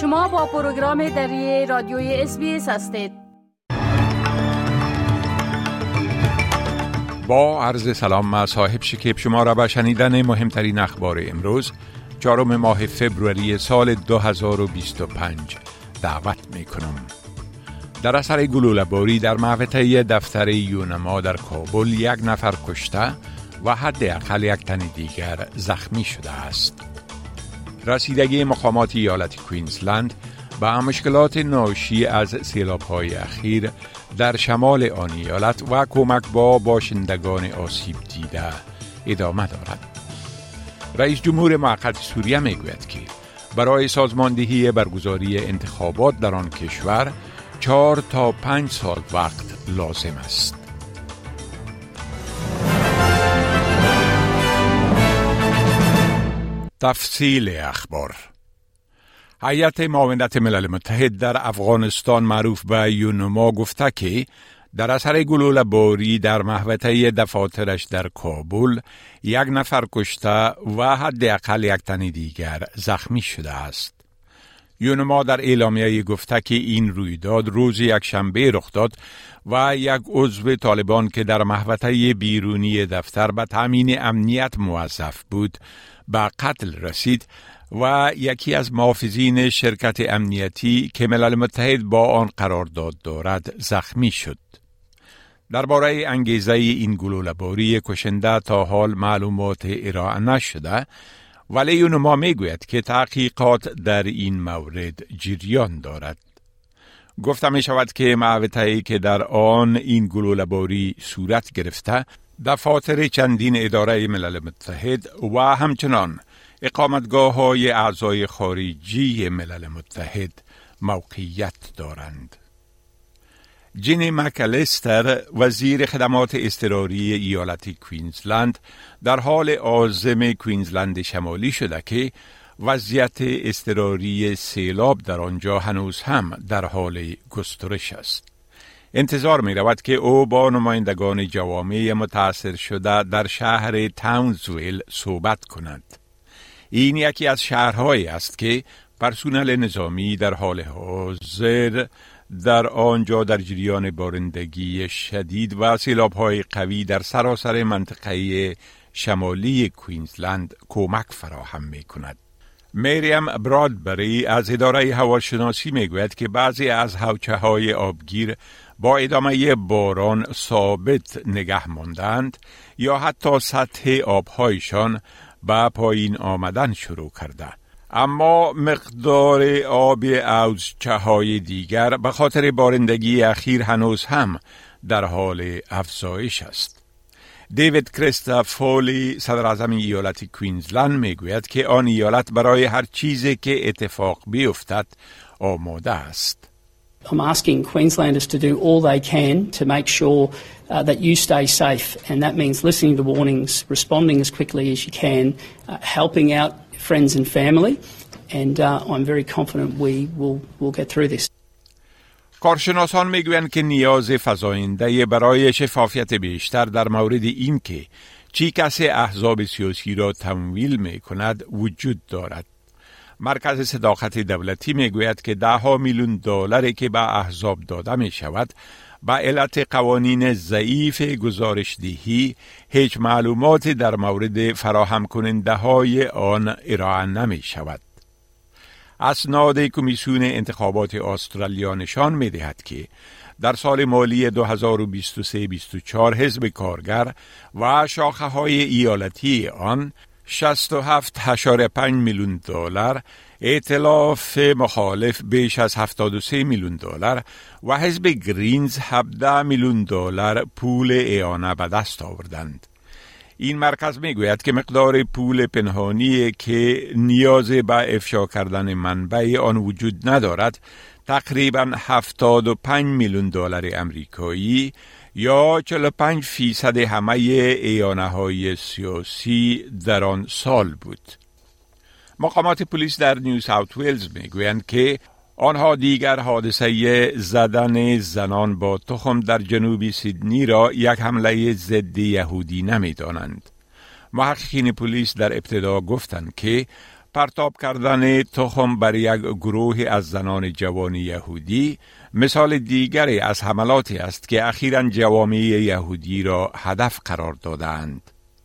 شما با پروگرام دری رادیوی SBS هستید. با عرض سلام من صاحب شکیب شما را به شنیدن مهمترین اخبار امروز 4 ماه فبروری سال 2025 دعوت می کنم. در اثر گلوله‌باری در محوطه دفتر یونما در کابل 1 نفر کشته و حداقل 1 تن دیگر زخمی شده است. رسیدگی مقامات ایالت کوینزلند به مشکلات ناشی از سیلاب‌های اخیر در شمال آن ایالت و کمک با باشندگان آسیب دیده ادامه دارد. رئیس جمهور موقت سوریه میگوید که برای سازماندهی برگزاری انتخابات در آن کشور 4 تا 5 سال وقت لازم است. تفصیل اخبار. هیئت معاونت ملل متحد در افغانستان معروف به یونما گفته که در اثر گلوله‌باری در محوطه دفاترش در کابل 1 نفر کشته و حداقل 1 تن دیگر زخمی شده است. یونما در اعلامیه گفته که این رویداد روز یکشنبه رخ داد و 1 عضو طالبان که در محوطه بیرونی دفتر به تامین امنیت موظف بود به قتل رسید و یکی از محافظین شرکت امنیتی که ملل متحد با آن قرارداد دارد زخمی شد. درباره انگیزه این گلوله‌باری کشنده تا حال معلومات ارائه نشده، ولی یونما میگوید که تحقیقات در این مورد جریان دارد. گفته می شود که محوطه‌ای که در آن این گلوله‌باری صورت گرفته دفاتر چندین اداره ملل متحد و همچنان اقامتگاه‌های اعضای خارجی ملل متحد موقعیت دارند. جینی مکالیستر وزیر خدمات اضطراری ایالت کوینزلند در حال عازم کوینزلند شمالی شده که وضعیت اضطراری سیلاب در آنجا هنوز هم در حال گسترش است. انتظار می رود که او با نمایندگان جوامع متاثر شده در شهر تاونزویل صحبت کند. این یکی از شهرهایی است که پرسنل نظامی در حال حاضر در آنجا در جریان بارندگی شدید و سیلاب‌های قوی در سراسر منطقه شمالی کوینزلند کمک فراهم می‌کند. مریم برادبری از اداره هواشناسی میگوید که بعضی از حوضچه‌های آبگیر با ادامه باران ثابت نگه ماندند یا حتی سطح آب‌هایشان به پایین آمدن شروع کرده. اما مقدار آب حوضچه‌های دیگر به خاطر بارندگی اخیر هنوز هم در حال افزایش است. دیوید کریستوفولی صدر اعظم ایالت کوینزلند میگوید که آن ایالت برای هر چیزی که اتفاق بیفتد آماده است. I'm asking Queenslanders to do all they can to make sure that you stay safe, and that means listening to warnings, responding as quickly as you can, helping out friends and family, and I'm very confident we'll get through this. کارشناسان میگویند که نیاز فزاینده برای شفافیت بیشتر در مورد این که چی کسی احزاب سیاسی را تمویل میکند وجود دارد. مرکز صداقت دولتی میگوید که $10 میلیون که به احزاب داده می شود به علت قوانین ضعیف گزارشدهی هیچ معلومات در مورد فراهم کننده های آن ارائه نمی شود. اسناد کمیسیون انتخابات استرالیا نشان می دهد که در سال مالی 2023-24 حزب کارگر و شاخه های ایالتی آن $67.5 میلیون، ائتلاف مخالف بیش از $73 میلیون و حزب گرینز $17 میلیون پول اعانه به دست آوردند. این مرکز میگوید که مقدار پول پنهانی که نیاز به افشا کردن منبع آن وجود ندارد تقریباً $75 میلیون امریکایی یا 45% همه اعانه های سیاسی در آن سال بود. مقامات پلیس در نیو ساوت ویلز میگویند که آنها دیگر حادثه زدن زنان با تخم در جنوب سیدنی را یک حمله ضد یهودی نمی‌دانند. محققین پلیس در ابتدا گفتند که پرتاب کردن تخم بر یک گروه از زنان جوان یهودی مثال دیگری از حملاتی است که اخیراً جوامع یهودی را هدف قرار دادند.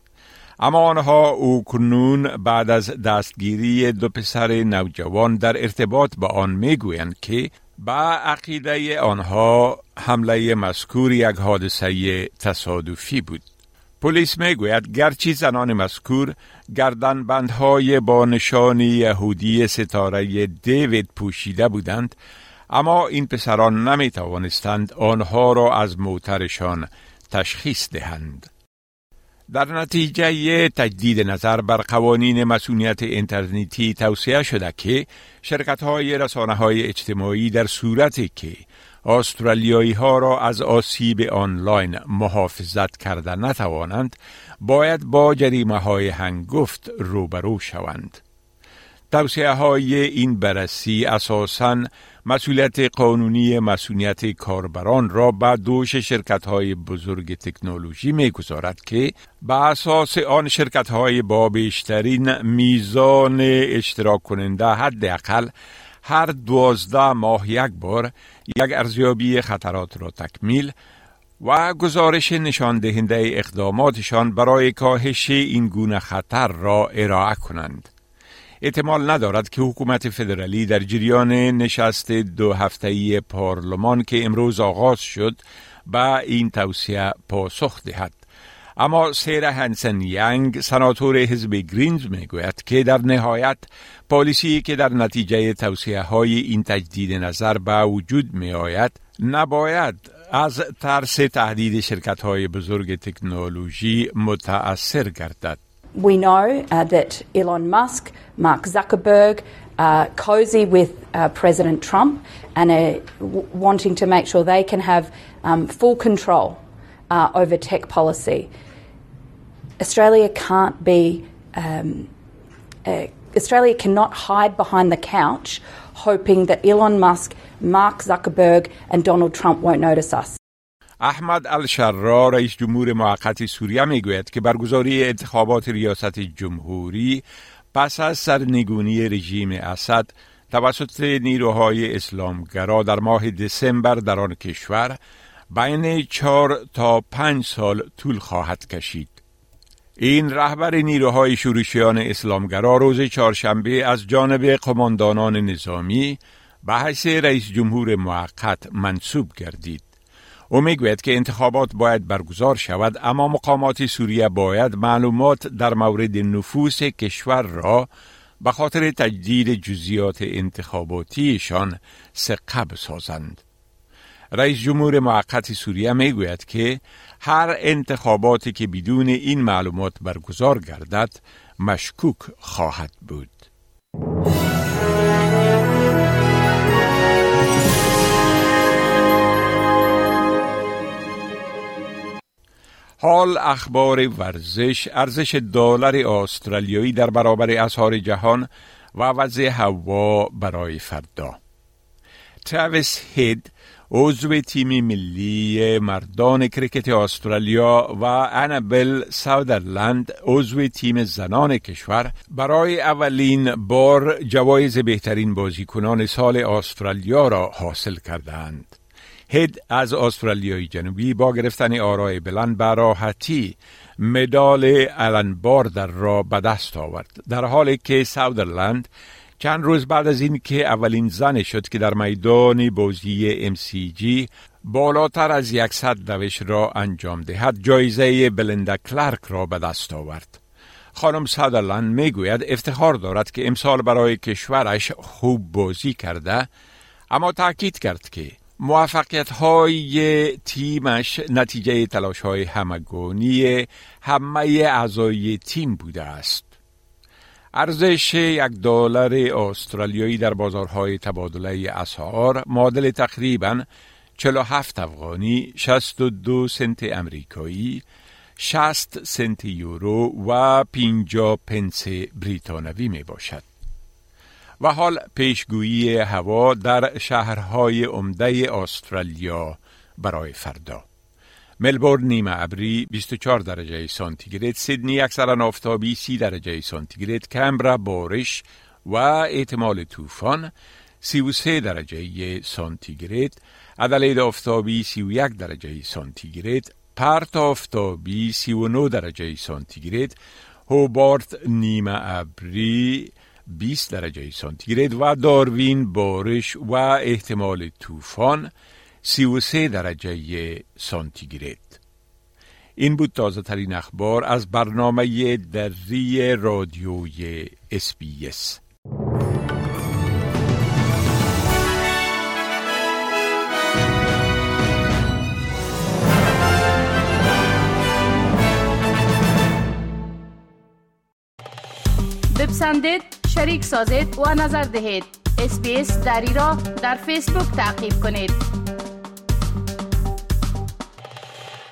اما آنها کنون بعد از دستگیری دو پسر نوجوان در ارتباط با آن میگویند که با عقیده آنها حمله مذکور یک حادثه تصادفی بود. پلیس میگوید گرچه زنان مذکور گردنبندهای با نشان یهودی ستاره دیوید پوشیده بودند، اما این پسران نمی توانستند آنها را از موترشان تشخیص دهند. در نتیجه تجدید نظر بر قوانین مسئولیت اینترنتی توصیه شده که شرکت‌های رسانه‌های اجتماعی در صورتی که استرالیایی ها را از آسیب آنلاین محافظت کرده نتوانند باید با جریمه های هنگفت روبرو شوند. توصیه های این بررسی اساساً مسئولیت قانونی مسئولیت کاربران را به دوش شرکت های بزرگ تکنولوژی می گذارد که به اساس آن شرکت های با بیشترین میزان اشتراک کننده حداقل هر 12 ماه یک بار یک ارزیابی خطرات را تکمیل و گزارش نشان دهنده اقداماتشان برای کاهش این گونه خطر را ارائه کنند. احتمال ندارد که حکومت فدرالی در جریان نشست 2 هفته‌ای پارلمان که امروز آغاز شد با این توصیه پاسخ دهد. اما سیرا هانسن یانگ سناتور حزب گرینز میگوید که در نهایت پالیسی که در نتیجه توصیه های این تجدید نظر به وجود می آید نباید از ترس تهدید شرکت های بزرگ تکنولوژی متأثر گردد. We know that Elon Musk, Mark Zuckerberg are cozy with President Trump and are wanting to make sure they can have full control over tech policy. Australia cannot hide behind the couch hoping that Elon Musk, Mark Zuckerberg and Donald Trump won't notice us. احمد الشرا رئیس جمهور موقت سوریه میگوید که برگزاری انتخابات ریاست جمهوری پس از سرنگونی رژیم اسد توسط نیروهای اسلامگرا در ماه دسامبر در آن کشور بین 4 تا 5 سال طول خواهد کشید. این رهبر نیروهای شورشیان اسلامگرا روز چهارشنبه از جانب قماندانان نظامی به حیث رئیس جمهور موقت منصوب گردید. او میگوید که انتخابات باید برگزار شود، اما مقامات سوریه باید معلومات در مورد نفوذ کشور را به خاطر تجدید جزئیات انتخاباتیشان ثقه بسازند. رئیس جمهور موقت سوریه میگوید که هر انتخاباتی که بدون این معلومات برگزار گردد مشکوک خواهد بود. حال اخبار ورزش، ارزش دلار استرالیایی در برابر اسعار جهان و وضع هوا برای فردا. تراویس هید عضو تیم ملی مردان کرکت استرالیا و انابل ساودرلند عضو تیم زنان کشور برای اولین بار جوایز بهترین بازیکنان سال استرالیا را حاصل کردند. هید از استرالیای جنوبی با گرفتن آرای بلند به راحتی مدال آلن باردر را به دست آورد، در حالی که ساودرلند چند روز بعد از این که اولین زن شد که در میدان بازی MCG بالاتر از 100 دوش را انجام دهد جایزه بلندا کلارک را به دست آورد. خانم ساودرلند میگوید افتخار دارد که امسال برای کشورش خوب بازی کرده، اما تاکید کرد که موفقیت‌های تیمش نتیجه تلاش‌های همگانی همه اعضای تیم بوده است. ارزش $1 استرالیایی در بازارهای تبادله اسعار معادل تقریباً 47 افغانی، 62 سنت امریکایی، 60 سنت یورو و 50 پنس بریتانوی می باشد. و حال پیشگویی هوا در شهرهای عمده استرالیا برای فردا. ملبورن نیمه ابری 24 درجه سانتیگراد، سیدنی اکثرا آفتابی 30 درجه سانتیگراد، کمبرا بارش و احتمال طوفان 33 درجه سانتیگراد، ادلید آفتابی 31 درجه سانتیگراد، پرت آفتابی 39 درجه سانتیگراد، هوبارت نیمه ابری 20 درجه سانتیگراد و داروین بارش و احتمال طوفان 33 درجه سانتیگراد. این بود تازه ترین اخبار از برنامه دری رادیوی SBS. بپسندید، شریک سازید و نظر دهید. SBS دری را در فیسبوک تعقیب کنید.